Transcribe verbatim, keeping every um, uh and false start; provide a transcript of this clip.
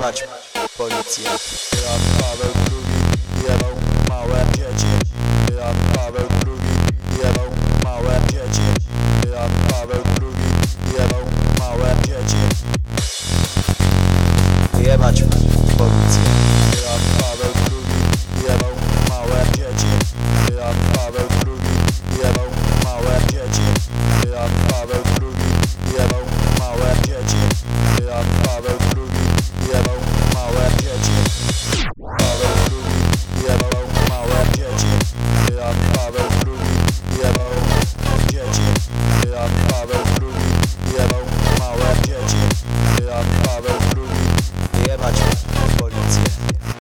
Jebać policję. Jan Paweł drugi jebał małe dzieci. Jan Paweł drugi jebał małe dzieci. Jan Paweł drugi jebał małe dzieci. Jebać policję. Jan Paweł